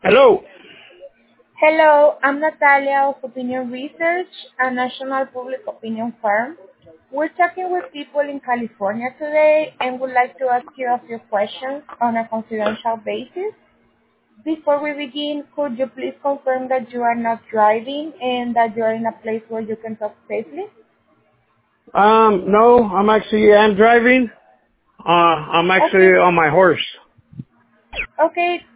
Hello. Hello, I'm Natalia of Opinion Research, a national public opinion firm. We're talking with people in California today and would like to ask you a few questions on a confidential basis. Before we begin, could you please confirm that you are not driving and that you are in a place where you can talk safely? No, I'm driving. I'm Okay. actually on my horse. Okay,